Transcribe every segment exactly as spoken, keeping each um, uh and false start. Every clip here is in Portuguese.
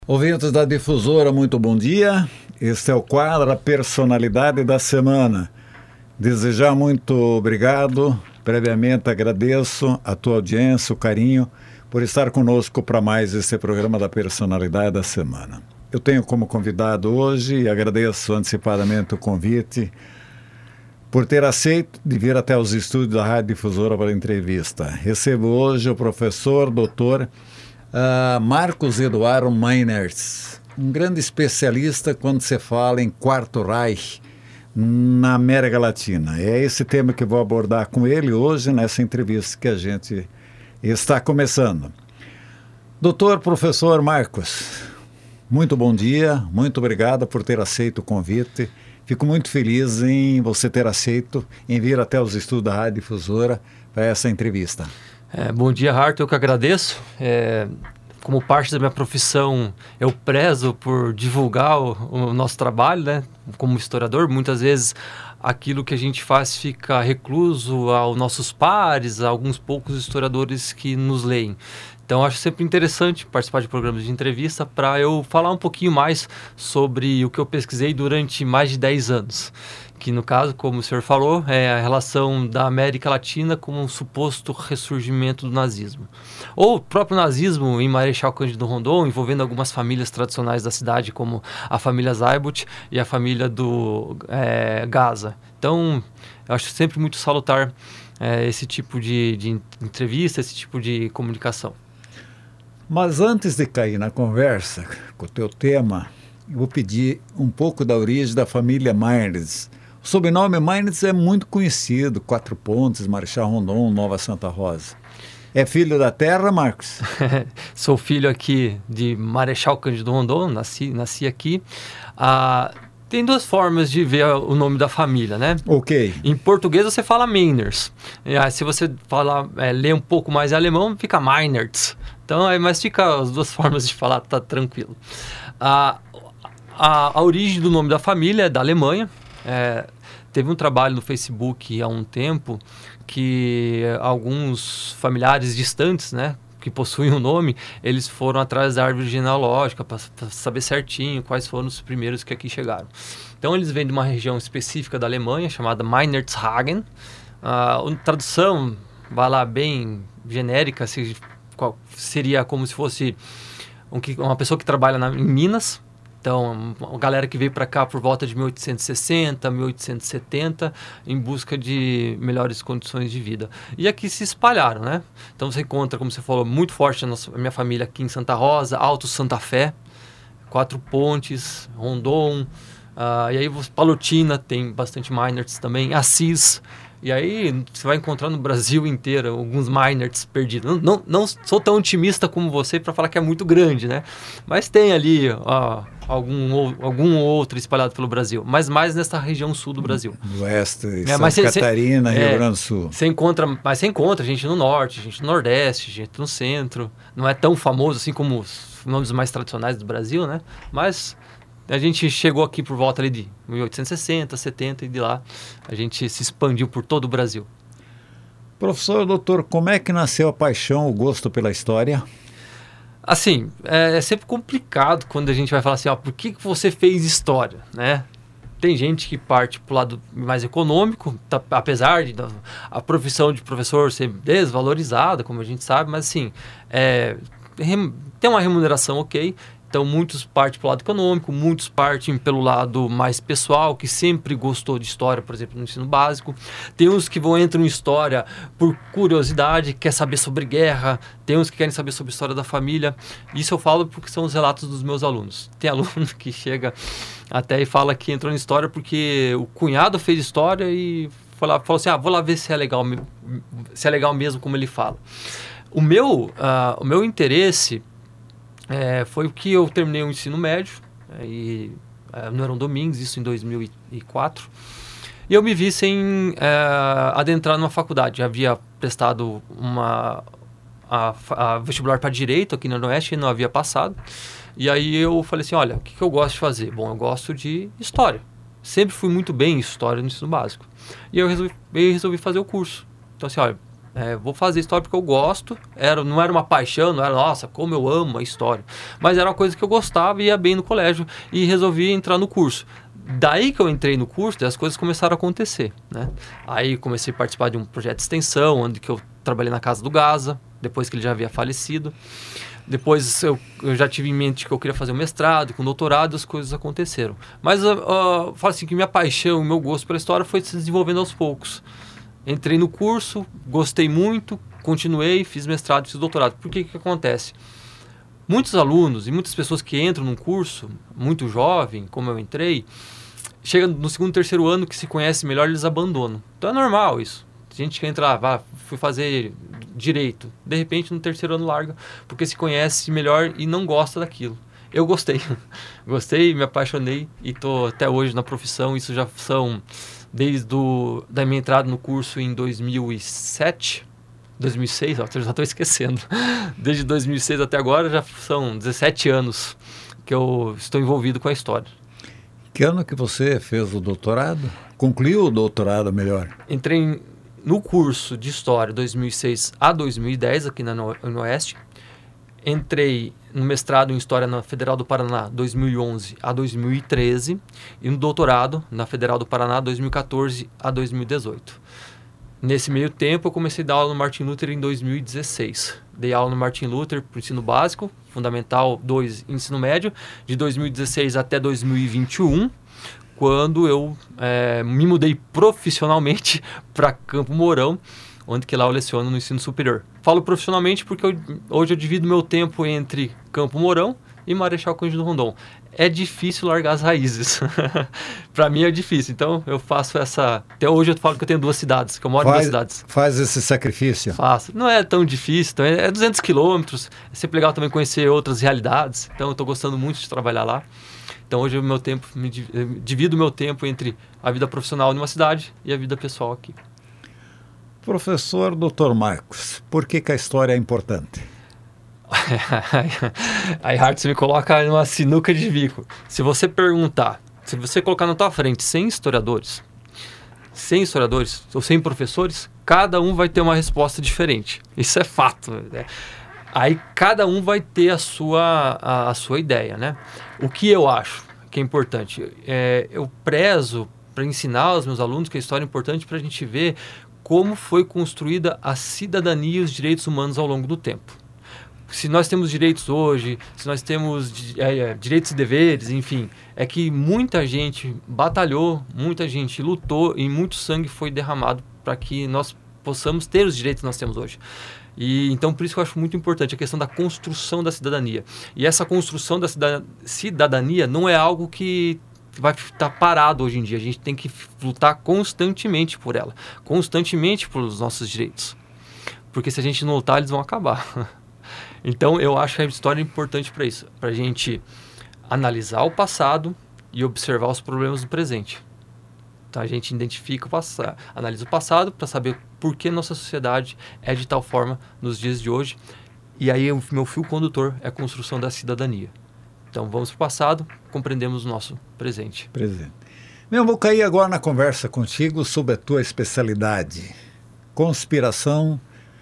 Ouvintes da Difusora, muito bom dia. Este é o quadro A Personalidade da Semana. Desejar muito obrigado. Previamente agradeço a tua audiência, o carinho, por estar conosco para mais esse programa da Personalidade da Semana. Eu tenho como convidado hoje, e agradeço antecipadamente o convite, por ter aceito de vir até os estúdios da Rádio Difusora para a entrevista. Recebo hoje o professor, doutor Uh, Marcos Eduardo Meinertz, um grande especialista quando se fala em Quarto Reich na América Latina. É esse tema que vou abordar com ele hoje nessa entrevista que a gente está começando. Doutor Professor Marcos, muito bom dia, muito obrigado por ter aceito o convite. Fico muito feliz em você ter aceito em vir até os estúdios da Rádio Difusora para essa entrevista. É, bom dia, Arthur, eu que agradeço. É, como parte da minha profissão, eu prezo por divulgar o, o nosso trabalho, né? Como historiador, muitas vezes aquilo que a gente faz fica recluso aos nossos pares, a alguns poucos historiadores que nos leem. Então, acho sempre interessante participar de programas de entrevista para eu falar um pouquinho mais sobre o que eu pesquisei durante mais de dez anos. Que, no caso, como o senhor falou, é a relação da América Latina com um suposto ressurgimento do nazismo. Ou o próprio nazismo em Marechal Cândido Rondon, envolvendo algumas famílias tradicionais da cidade, como a família Zaibut e a família do é, Gaza. Então, eu acho sempre muito salutar é, esse tipo de, de entrevista, esse tipo de comunicação. Mas antes de cair na conversa com o teu tema, eu vou pedir um pouco da origem da família Meinertz. O sobrenome Meinertz é muito conhecido, Quatro Pontes, Marechal Rondon, Nova Santa Rosa. É filho da terra, Marcos? Sou filho aqui de Marechal Cândido Rondon, nasci, nasci aqui. Ah, tem duas formas de ver o nome da família, né? Ok. Em português você fala Meinertz. Ah, se você falar, é, ler um pouco mais em alemão, fica Meinertz. Então, é, mas fica as duas formas de falar, tá tranquilo. Ah, a, a origem do nome da família é da Alemanha. É, teve um trabalho no Facebook há um tempo que alguns familiares distantes, né, que possuem o um nome, eles foram atrás da árvore genealógica para saber certinho quais foram os primeiros que aqui chegaram. Então eles vêm de uma região específica da Alemanha chamada Meinertzhagen. A tradução, vai lá, bem genérica, se, qual, seria como se fosse um, uma pessoa que trabalha na, em Minas. Então, a galera que veio para cá por volta de mil oitocentos e sessenta, mil oitocentos e setenta, em busca de melhores condições de vida. E aqui se espalharam, né? Então, você encontra, como você falou, muito forte a, nossa, a minha família aqui em Santa Rosa, Alto Santa Fé, Quatro Pontes, Rondon, uh, e aí Palotina, tem bastante Meinertz também, Assis. E aí você vai encontrar no Brasil inteiro alguns Meinertz perdidos. Não, não, não sou tão otimista como você para falar que é muito grande, né? Mas tem ali ó, algum, algum outro espalhado pelo Brasil. Mas mais nessa região sul do Brasil. No oeste, é, Santa cê, Catarina, cê, Rio é, Grande do Sul. Você encontra, mas você encontra gente no norte, gente no nordeste, gente no centro. Não é tão famoso assim como os nomes mais tradicionais do Brasil, né? Mas a gente chegou aqui por volta ali de mil oitocentos e sessenta, setenta e de lá a gente se expandiu por todo o Brasil. Professor, doutor, como é que nasceu a paixão, o gosto pela história? Assim, é, é sempre complicado quando a gente vai falar assim, ó, por que, que você fez história, né? Tem gente que parte para o lado mais econômico, tá, apesar de a profissão de professor ser desvalorizada, como a gente sabe, mas assim, é, tem uma remuneração ok. Então, muitos partem para o lado econômico, muitos partem pelo lado mais pessoal, que sempre gostou de história, por exemplo, no ensino básico. Tem uns que vão entrar em história por curiosidade, quer saber sobre guerra. Tem uns que querem saber sobre a história da família. Isso eu falo porque são os relatos dos meus alunos. Tem aluno que chega até e fala que entrou em história porque o cunhado fez história e falou, falou assim, ah, vou lá ver se é legal, se é legal mesmo como ele fala. O meu, uh, o meu interesse... É, foi o que eu terminei o ensino médio, é, e, é, no Heron Domingues, isso em dois mil e quatro, e eu me vi sem é, adentrar numa faculdade. Já havia prestado uma, a, a vestibular para Direito aqui no Noroeste e não havia passado. E aí eu falei assim, olha, o que, que eu gosto de fazer? Bom, eu gosto de História. Sempre fui muito bem em História no ensino básico. E eu resolvi, eu resolvi fazer o curso. Então assim, olha, É, vou fazer história porque eu gosto. Era, não era uma paixão, não era, nossa, como eu amo a história. Mas era uma coisa que eu gostava e ia bem no colégio. E resolvi entrar no curso. Daí que eu entrei no curso, as coisas começaram a acontecer, né? Aí comecei a participar de um projeto de extensão, onde que eu trabalhei na casa do Gaza, depois que ele já havia falecido. Depois eu, eu já tive em mente que eu queria fazer um mestrado, com doutorado, as coisas aconteceram. Mas uh, uh, falo assim que minha paixão, o meu gosto pela história foi se desenvolvendo aos poucos. Entrei no curso, gostei muito, continuei, fiz mestrado, fiz doutorado. Por que que acontece? Muitos alunos e muitas pessoas que entram num curso, muito jovem, como eu entrei, chega no segundo, terceiro ano que se conhece melhor, eles abandonam. Então é normal isso. Gente que entra lá, ah, fui fazer direito, de repente no terceiro ano larga, porque se conhece melhor e não gosta daquilo. Eu gostei, gostei, me apaixonei e estou até hoje na profissão. Isso já são desde do, da minha entrada no curso em dois mil e sete, dois mil e seis, ó, eu já estou esquecendo. Desde dois mil e seis até agora já são dezessete anos que eu estou envolvido com a história. Que ano que você fez o doutorado? Concluiu o doutorado melhor? Entrei no curso de História dois mil e seis a dois mil e dez aqui na no, no Oeste. Entrei no mestrado em História na Federal do Paraná dois mil e onze a dois mil e treze e no doutorado na Federal do Paraná dois mil e quatorze a dois mil e dezoito. Nesse meio tempo, eu comecei a dar aula no Martin Luther em dois mil e dezesseis. Dei aula no Martin Luther para o ensino básico, Fundamental dois, ensino médio, de dois mil e dezesseis até dois mil e vinte e um, quando eu é, me mudei profissionalmente para Campo Mourão, onde que lá eu leciono no ensino superior. Falo profissionalmente porque eu, hoje eu divido meu tempo entre Campo Mourão e Marechal Cândido Rondon. É difícil largar as raízes. Para mim é difícil. Então eu faço essa... Até hoje eu falo que eu tenho duas cidades, que eu moro faz, em duas cidades. Faz esse sacrifício? Faço. Não é tão difícil. Então é duzentos quilômetros. É sempre legal também conhecer outras realidades. Então eu estou gostando muito de trabalhar lá. Então hoje o meu tempo, me divido o meu tempo entre a vida profissional numa cidade e a vida pessoal aqui. Professor doutor Marcos, por que que a história é importante? Aí, Hart, você me coloca numa sinuca de bico. Se você perguntar, se você colocar na tua frente cem historiadores, cem historiadores ou cem professores, cada um vai ter uma resposta diferente. Isso é fato, né? Aí cada um vai ter a sua, a, a sua ideia, né? O que eu acho que é importante? É, eu prezo para ensinar aos meus alunos que a história é importante para a gente ver como foi construída a cidadania e os direitos humanos ao longo do tempo. Se nós temos direitos hoje, se nós temos é, direitos e deveres, enfim, é que muita gente batalhou, muita gente lutou e muito sangue foi derramado para que nós possamos ter os direitos que nós temos hoje. E então por isso que eu acho muito importante a questão da construção da cidadania. E essa construção da cidadania não é algo que vai estar parado hoje em dia. A gente tem que lutar constantemente por ela, constantemente pelos nossos direitos. Porque se a gente não lutar, eles vão acabar. Então, eu acho que a história é importante para isso, para a gente analisar o passado e observar os problemas do presente. Então, a gente identifica o passado, analisa o passado para saber por que nossa sociedade é de tal forma nos dias de hoje. E aí, o meu fio condutor é a construção da cidadania. Então, vamos para o passado, compreendemos o nosso presente. Presente. Eu vou cair agora na conversa contigo sobre a tua especialidade, conspiração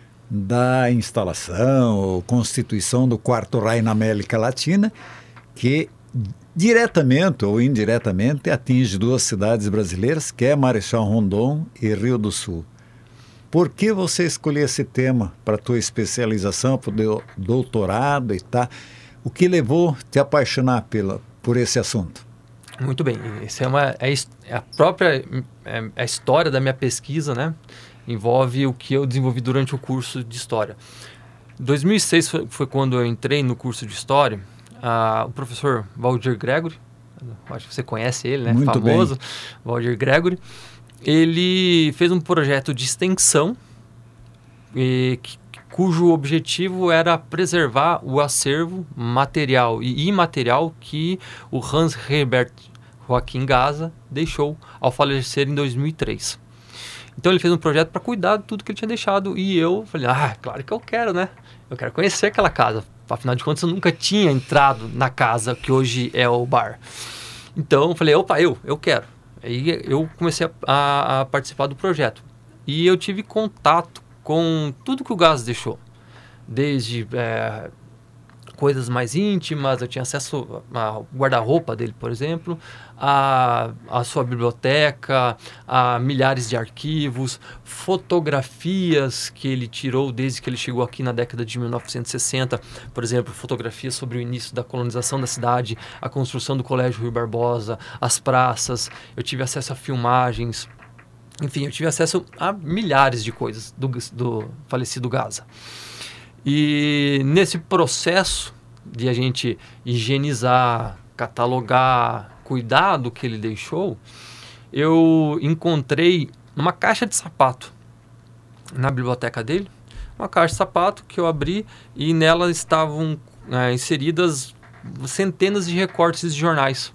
da instalação ou constituição do Quarto Reich na América Latina, que diretamente ou indiretamente atinge duas cidades brasileiras, que é Marechal Rondon e Rio do Sul. Por que você escolheu esse tema para a tua especialização, para o doutorado e tal? O que levou a te apaixonar pela, por esse assunto? Muito bem, essa é, uma, é a própria é a história da minha pesquisa, né? Envolve o que eu desenvolvi durante o curso de História. dois mil e seis foi, foi quando eu entrei no curso de História. Ah, o professor Valdir Gregory, acho que você conhece ele, né? Muito famoso, bem. Valdir Gregory. Ele fez um projeto de extensão e, que, cujo objetivo era preservar o acervo material e imaterial que o Hans Herbert Joachim Gaza deixou ao falecer em dois mil e três. Então ele fez um projeto para cuidar de tudo que ele tinha deixado e eu falei, ah, claro que eu quero, né? Eu quero conhecer aquela casa. Afinal de contas, eu nunca tinha entrado na casa que hoje é o bar. Então eu falei, opa, eu, eu quero. Aí eu comecei a, a, a participar do projeto. E eu tive contato com tudo que o Gaza deixou. Desde é, coisas mais íntimas, eu tinha acesso ao guarda-roupa dele, por exemplo, a, a sua biblioteca, a milhares de arquivos, fotografias que ele tirou desde que ele chegou aqui na década de mil novecentos e sessenta, por exemplo, fotografias sobre o início da colonização da cidade, a construção do Colégio Rui Barbosa, as praças. Eu tive acesso a filmagens, enfim, eu tive acesso a milhares de coisas do, do falecido Gaza. E nesse processo de a gente higienizar, catalogar, cuidar do que ele deixou, eu encontrei uma caixa de sapato na biblioteca dele, uma caixa de sapato que eu abri e nela estavam é, inseridas centenas de recortes de jornais.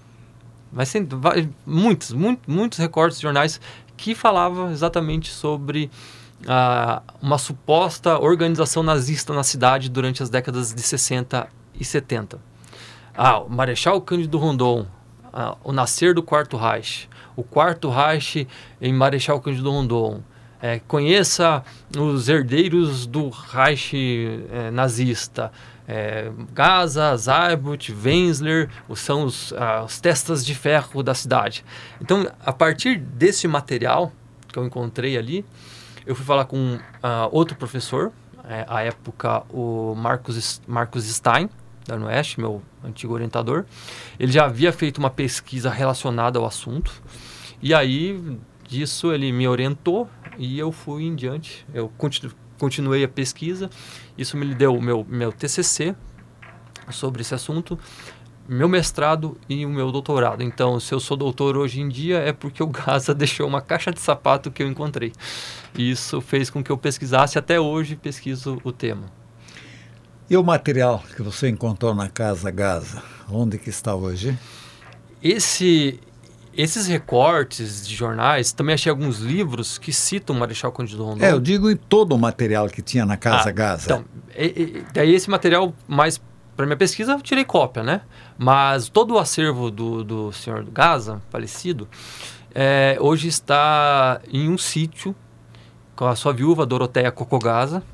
Mas, muitos, muitos, muitos recortes de jornais que falavam exatamente sobre Uh, uma suposta organização nazista na cidade durante as décadas de sessenta e setenta. Ah, o Marechal Cândido Rondon, uh, o nascer do Quarto Reich, o Quarto Reich em Marechal Cândido Rondon. É, conheça os herdeiros do Reich é, nazista. É, Gaza, Zybut, Wenzler, são os, uh, os testas de ferro da cidade. Então, a partir desse material que eu encontrei ali, eu fui falar com uh, outro professor, é, à época o Marcos, Marcos Stein, da Unoeste, meu antigo orientador. Ele já havia feito uma pesquisa relacionada ao assunto, e aí disso ele me orientou e eu fui em diante. Eu continu, continuei a pesquisa, isso me deu o meu, meu T C C sobre esse assunto, meu mestrado e o meu doutorado. Então, se eu sou doutor hoje em dia é porque o Gaza deixou uma caixa de sapato que eu encontrei. E isso fez com que eu pesquisasse, até hoje pesquiso o tema. E o material que você encontrou na Casa Gaza, onde que está hoje? Esse, esses recortes de jornais, também achei alguns livros que citam o Marechal Cândido Rondon. É, eu digo em todo o material que tinha na Casa ah, Gaza. Então, e, e, daí esse material mais... Para minha pesquisa, eu tirei cópia, né? Mas todo o acervo do, do senhor Gaza, falecido, é, hoje está em um sítio com a sua viúva, Doroteia Cocogaza,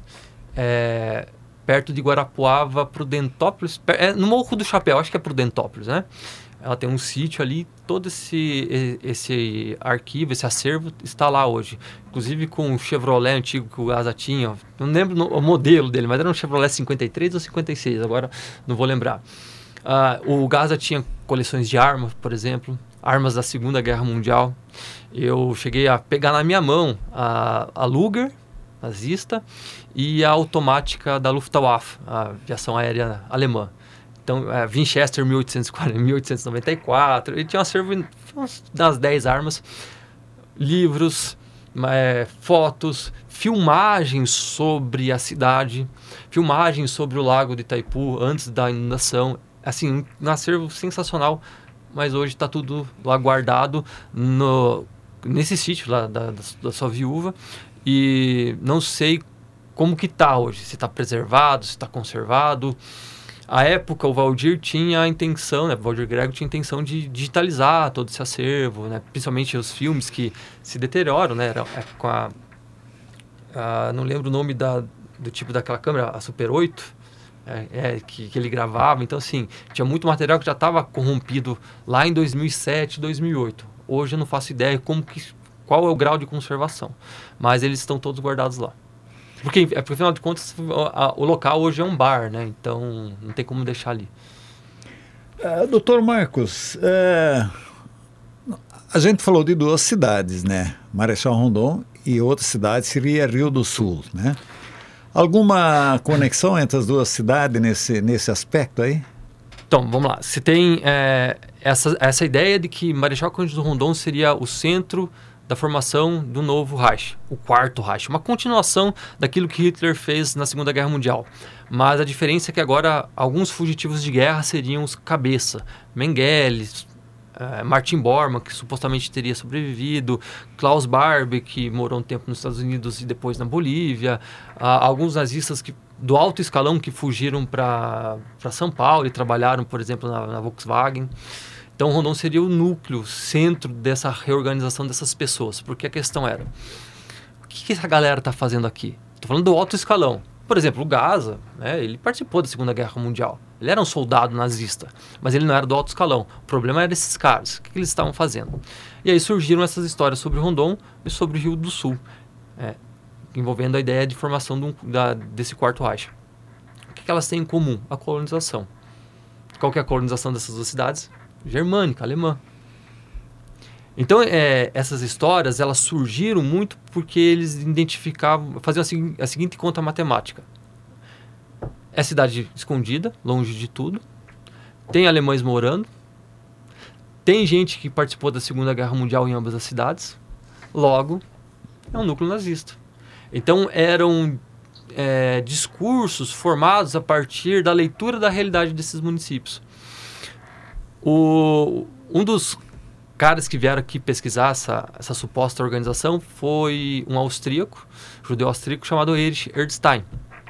é, perto de Guarapuava, Prudentópolis, é, no Morro do Chapéu, acho que é Prudentópolis, né? Ela tem um sítio ali, todo esse, esse arquivo, esse acervo está lá hoje. Inclusive com o Chevrolet antigo que o Gaza tinha, não lembro no, o modelo dele, mas era um Chevrolet cinquenta e três ou cinquenta e seis, agora não vou lembrar. Uh, o Gaza tinha coleções de armas, por exemplo, armas da Segunda Guerra Mundial. Eu cheguei a pegar na minha mão a, a Luger, nazista, e a automática da Luftwaffe, a aviação aérea alemã. Então, é, Winchester mil oitocentos e quarenta, mil oitocentos e noventa e quatro, ele tinha um acervo das dez armas, livros, é, fotos, filmagens sobre a cidade, filmagens sobre o lago de Itaipu antes da inundação. Assim, um acervo sensacional, mas hoje está tudo lá guardado no, nesse sítio lá da, da, da sua viúva, e não sei como que está hoje, se está preservado, se está conservado. À época, o Valdir tinha a intenção, né, o Valdir Grego tinha a intenção de digitalizar todo esse acervo, né, principalmente os filmes que se deterioram, né, era, é, com a, a, não lembro o nome da, do tipo daquela câmera, a Super oito, é, é, que, que ele gravava. Então, assim, tinha muito material que já estava corrompido lá em dois mil e sete, dois mil e oito. Hoje eu não faço ideia como que, qual é o grau de conservação, mas eles estão todos guardados lá. Porque, porque, afinal de contas, a, o local hoje é um bar, né? Então, não tem como deixar ali. Uh, doutor Marcos, uh, a gente falou de duas cidades, né? Marechal Rondon e outra cidade seria Rio do Sul, né? Alguma conexão entre as duas cidades nesse, nesse aspecto aí? Então, vamos lá. Você tem é, essa, essa ideia de que Marechal Cândido Rondon seria o centro da formação do novo Reich, o Quarto Reich, uma continuação daquilo que Hitler fez na Segunda Guerra Mundial. Mas a diferença é que agora alguns fugitivos de guerra seriam os cabeça, Mengele, uh, Martin Bormann, que supostamente teria sobrevivido, Klaus Barbie, que morou um tempo nos Estados Unidos e depois na Bolívia, uh, alguns nazistas que, do alto escalão que fugiram para São Paulo e trabalharam, por exemplo, na, na Volkswagen. Então, Rondon seria o núcleo, centro dessa reorganização dessas pessoas. Porque a questão era, que, que essa galera está fazendo aqui? Estou falando do alto escalão. Por exemplo, o Gaza, né, ele participou da Segunda Guerra Mundial. Ele era um soldado nazista, mas ele não era do alto escalão. O problema era esses caras. O que, que eles estavam fazendo? E aí surgiram essas histórias sobre Rondon e sobre o Rio do Sul, é, envolvendo a ideia de formação de um, da, desse Quarto Reich. O que, que elas têm em comum? A colonização. Qual que é a colonização dessas duas cidades? Germânica, alemã. Então, é, essas histórias, elas surgiram muito porque eles identificavam, faziam a, a seguinte conta matemática. É cidade escondida, longe de tudo. Tem alemães morando. Tem gente que participou da Segunda Guerra Mundial em ambas as cidades. Logo, é um núcleo nazista. Então, eram é, discursos formados a partir da leitura da realidade desses municípios. O, um dos caras que vieram aqui pesquisar essa, essa suposta organização foi um austríaco, judeu austríaco, chamado Erich Erdstein.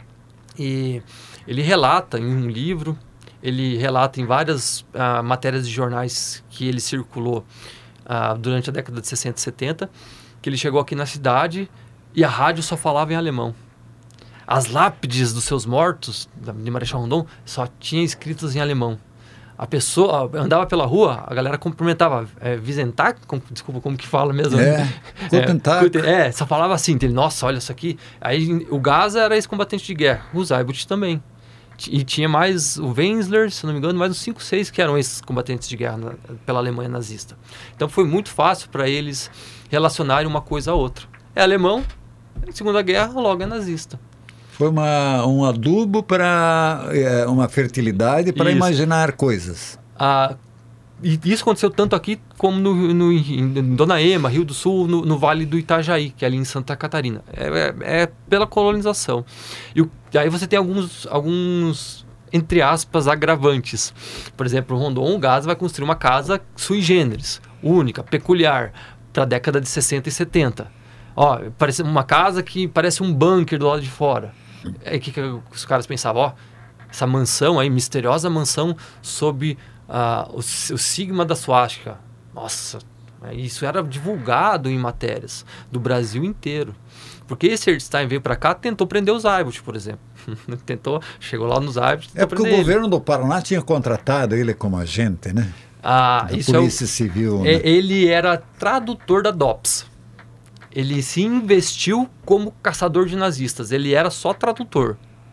E ele relata em um livro, ele relata em várias uh, matérias de jornais que ele circulou uh, durante a década de sessenta e setenta, que ele chegou aqui na cidade e a rádio só falava em alemão. As lápides dos seus mortos, de Marechal Rondon, só tinha escritas em alemão. A pessoa andava pela rua, a galera cumprimentava, é, Wiesenthal, com, desculpa, como que fala mesmo? É, Guten Tag. É, é, só falava assim, ele, nossa, olha isso aqui. Aí o Gaza era ex-combatente de guerra, o Zajbut também. E tinha mais o Wenzler, se não me engano, mais uns cinco, seis que eram ex-combatentes de guerra na, pela Alemanha nazista. Então foi muito fácil para eles relacionarem uma coisa a outra. É alemão, Segunda Guerra, logo é nazista. Foi uma, um adubo para é, uma fertilidade para imaginar coisas. Ah, e isso aconteceu tanto aqui como no, no, em Dona Ema, Rio do Sul, no, no Vale do Itajaí, que é ali em Santa Catarina. É, é, é pela colonização. E, o, e aí você tem alguns, alguns, entre aspas, agravantes. Por exemplo, o Rondon, o Gaza vai construir uma casa sui generis, única, peculiar, para a década de sessenta e setenta. Ó, parece uma casa que parece um bunker do lado de fora. É que, que os caras pensavam, ó, essa mansão aí, misteriosa mansão sob uh, o, o sigma da suástica. Nossa, isso era divulgado em matérias do Brasil inteiro. Porque esse Erdstein veio para cá, tentou prender os Zajbut, por exemplo. tentou, chegou lá nos Zajbut. É porque o governo ele. do Paraná tinha contratado ele como agente, né? Ah, da isso Polícia é o, Civil. É, né? Ele era tradutor da D O P S. Ele se investiu como caçador de nazistas. Ele era só tradutor.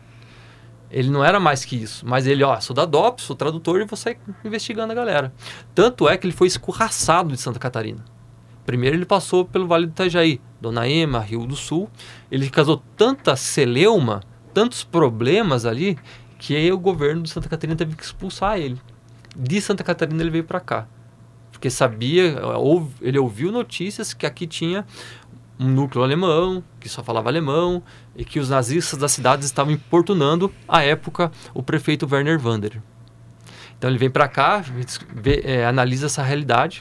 Ele não era mais que isso. Mas ele, ó, sou da D O P S, sou tradutor e vou sair investigando a galera. Tanto é que ele foi escorraçado de Santa Catarina. Primeiro ele passou pelo Vale do Itajaí, Dona Ema, Rio do Sul. Ele causou tanta celeuma, tantos problemas ali, que aí o governo de Santa Catarina teve que expulsar ele. De Santa Catarina ele veio para cá. Porque sabia, ele ouviu notícias que aqui tinha um núcleo alemão, que só falava alemão, e que os nazistas das cidades estavam importunando, à época, o prefeito Werner Wanderer. Então ele vem para cá, vê, é, analisa essa realidade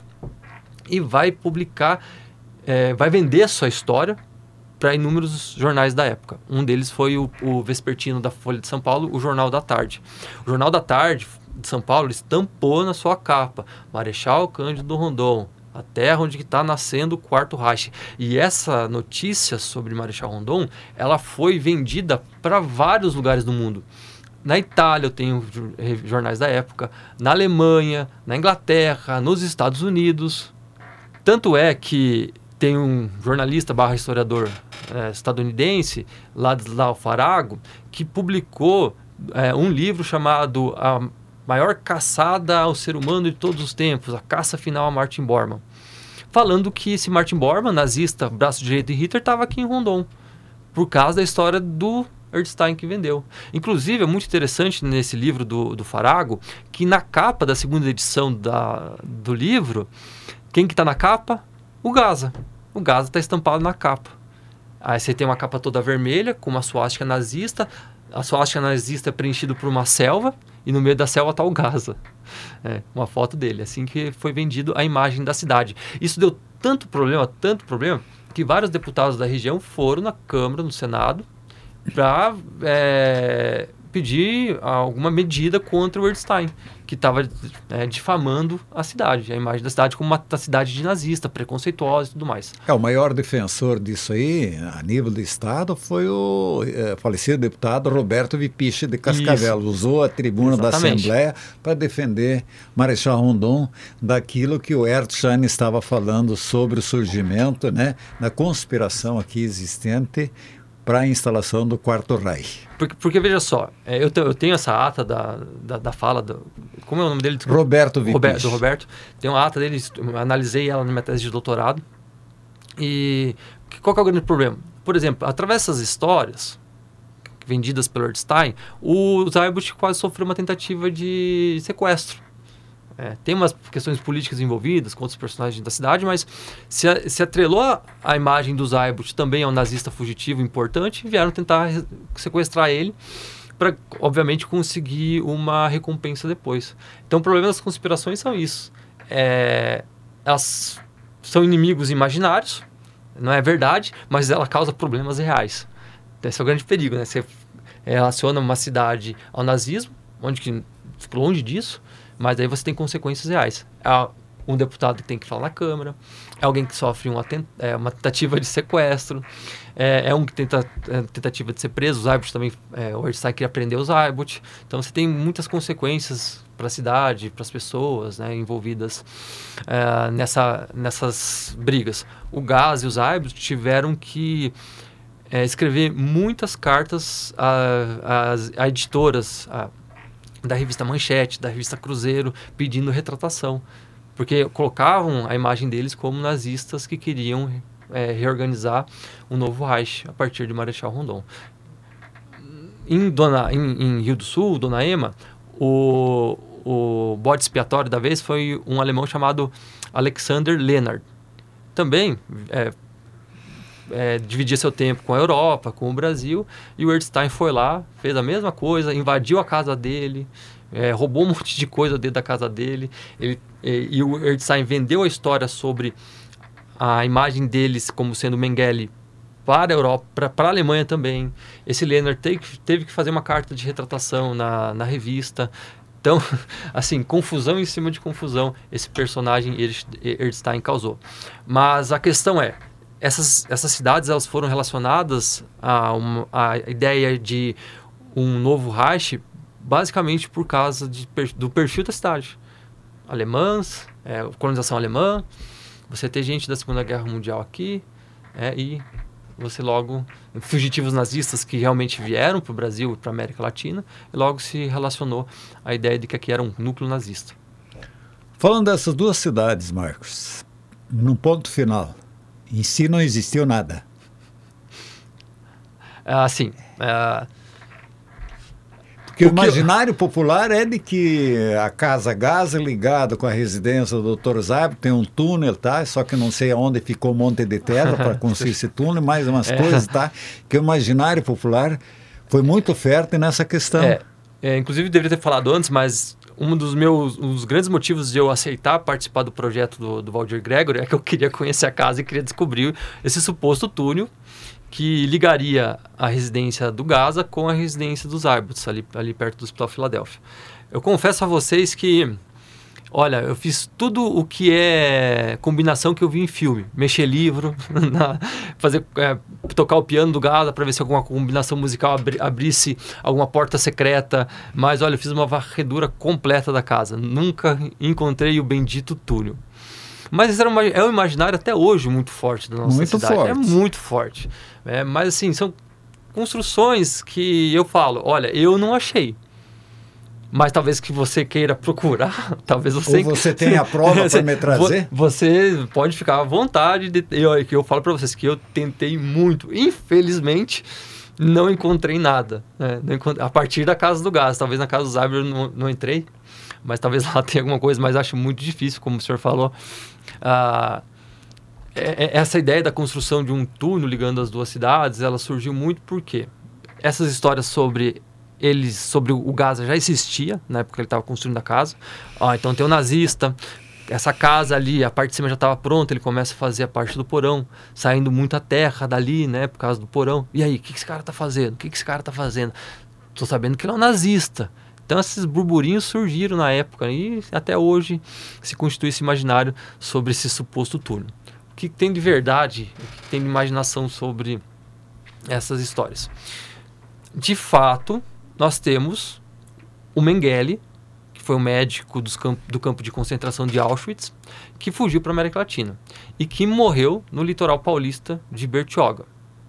e vai publicar, é, vai vender a sua história para inúmeros jornais da época. Um deles foi o, o vespertino da Folha de São Paulo, o Jornal da Tarde. O Jornal da Tarde de São Paulo estampou na sua capa Marechal Cândido Rondon, a terra onde está nascendo o Quarto Reich. E essa notícia sobre Marechal Rondon, ela foi vendida para vários lugares do mundo. Na Itália eu tenho jornais da época, na Alemanha, na Inglaterra, nos Estados Unidos. Tanto é que tem um jornalista barra historiador é, estadunidense, Ladislau Farago, que publicou é, um livro chamado A Maior Caçada ao Ser Humano de Todos os Tempos, A Caça Final a Martin Bormann, falando que esse Martin Bormann, nazista, braço direito de Hitler, estava aqui em Rondon, por causa da história do Erdstein que vendeu. Inclusive, é muito interessante nesse livro do, do Farago, que na capa da segunda edição da, do livro, quem que está na capa? O Gaza. O Gaza está estampado na capa. Aí você tem uma capa toda vermelha, com uma suástica nazista. A suástica nazista é preenchida por uma selva, e no meio da selva está o Gaza. É, uma foto dele, assim que foi vendido a imagem da cidade. Isso deu tanto problema, tanto problema, que vários deputados da região foram na Câmara, no Senado, para é, pedir alguma medida contra o Erdstein, que estava é, difamando a cidade, a imagem da cidade como uma cidade de nazista, preconceituosa e tudo mais. É, o maior defensor disso aí, a nível do Estado, foi o é, falecido deputado Roberto Vipiche de Cascavel. Isso. Usou a tribuna Exatamente. da Assembleia para defender Marechal Rondon daquilo que o Erdstein estava falando sobre o surgimento, né, da conspiração aqui existente para a instalação do Quarto Reich. Porque, porque veja só, é, eu, te, eu tenho essa ata da, da, da fala, do, como é o nome dele? Roberto Vipiche. Roberto, do Roberto. Tem uma ata dele, eu analisei ela na minha tese de doutorado. E qual que é o grande problema? Por exemplo, através dessas histórias vendidas pelo Erdstein, o Zajburg quase sofreu uma tentativa de sequestro. É, tem umas questões políticas envolvidas com outros personagens da cidade, mas se, a, se atrelou a, a imagem do Zajburg também a um nazista fugitivo importante e vieram tentar re, sequestrar ele para, obviamente, conseguir uma recompensa depois. Então, o problema das conspirações são isso. É, elas são inimigos imaginários, não é verdade, mas ela causa problemas reais. Esse é o grande perigo, né? Você relaciona uma cidade ao nazismo, onde que longe disso, mas aí você tem consequências reais. É um deputado que tem que falar na Câmara, é alguém que sofre uma, tent, é, uma tentativa de sequestro, é, é um que tenta é, tentativa de ser preso, o Zajburg também, é, o Erdstein queria prender o Zajburg. Então você tem muitas consequências para a cidade, para as pessoas, né, envolvidas é, nessa, nessas brigas. O Gaz e o Zajburg tiveram que é, escrever muitas cartas a, a, a editoras, a, da revista Manchete, da revista Cruzeiro, pedindo retratação, porque colocavam a imagem deles como nazistas que queriam é, reorganizar um novo Reich a partir de Marechal Rondon. Em, Dona, em, em Rio do Sul, Dona Ema, o, o bode expiatório da vez foi um alemão chamado Alexander Leonard. Também é, É, dividia seu tempo com a Europa, com o Brasil, e o Erdstein foi lá, fez a mesma coisa, invadiu a casa dele, é, roubou um monte de coisa dentro da casa dele, ele, e, e o Erdstein vendeu a história sobre a imagem deles como sendo Mengele para a Europa, para a Alemanha também. Esse Leonard teve, teve que fazer uma carta de retratação na, na revista. Então, assim, confusão em cima de confusão esse personagem Erdstein causou. Mas a questão é, Essas, essas cidades elas foram relacionadas a, uma, a ideia de um novo Reich basicamente por causa de, do perfil da cidade. Alemãs, é, colonização alemã, você ter gente da Segunda Guerra Mundial aqui, é, e você logo... fugitivos nazistas que realmente vieram para o Brasil e para a América Latina, e logo se relacionou a ideia de que aqui era um núcleo nazista. Falando dessas duas cidades, Marcos, no ponto final... Em si não existiu nada. Ah, sim. Ah, Porque o, o imaginário eu... popular é de que a Casa Gás é ligada com a residência do doutor Zajburg, tem um túnel, tá? Só que não sei aonde ficou um monte de terra para construir esse túnel, mais umas é. coisas, tá? Que o imaginário popular foi muito fértil nessa questão. É, é, inclusive, deveria ter falado antes, mas... Um dos meus um dos grandes motivos de eu aceitar participar do projeto do, do Valdir Gregory é que eu queria conhecer a casa e queria descobrir esse suposto túnel que ligaria a residência do Gaza com a residência dos Zajburg, ali, ali perto do Hospital Filadélfia. Eu confesso a vocês que, olha, eu fiz tudo o que é combinação que eu vi em filme. Mexer livro, na, fazer, é, tocar o piano do Gaza para ver se alguma combinação musical abri, abrisse alguma porta secreta. Mas, olha, eu fiz uma varredura completa da casa. Nunca encontrei o bendito túnel. Mas esse era uma, é um imaginário até hoje muito forte da nossa muito cidade. Forte. É muito forte. É, mas, assim, são construções que eu falo, olha, eu não achei. Mas talvez que você queira procurar, talvez você... Ou você tenha a prova para me trazer. Você pode ficar à vontade. De, eu, eu falo para vocês que eu tentei muito. Infelizmente, não encontrei nada. Né? Não encontrei, a partir da Casa do Gás. Talvez na Casa do Zajburg eu não, não entrei. Mas talvez lá tenha alguma coisa. Mas acho muito difícil, como o senhor falou. Ah, é, é, essa ideia da construção de um túnel ligando as duas cidades, ela surgiu muito porque essas histórias sobre... eles sobre o Gaza já existia na época que ele estava construindo a casa. Ah, então tem o nazista, essa casa ali, a parte de cima já estava pronta, ele começa a fazer a parte do porão, saindo muita terra dali, né, por causa do porão. E aí, o que, que esse cara está fazendo? O que, que esse cara está fazendo? tô sabendo que ele é um nazista. Então esses burburinhos surgiram na época e até hoje se constitui esse imaginário sobre esse suposto túnel. O que tem de verdade, o que tem de imaginação sobre essas histórias? De fato, nós temos o Mengele, que foi um médico dos camp- do campo de concentração de Auschwitz, que fugiu para a América Latina e que morreu no litoral paulista de Bertioga.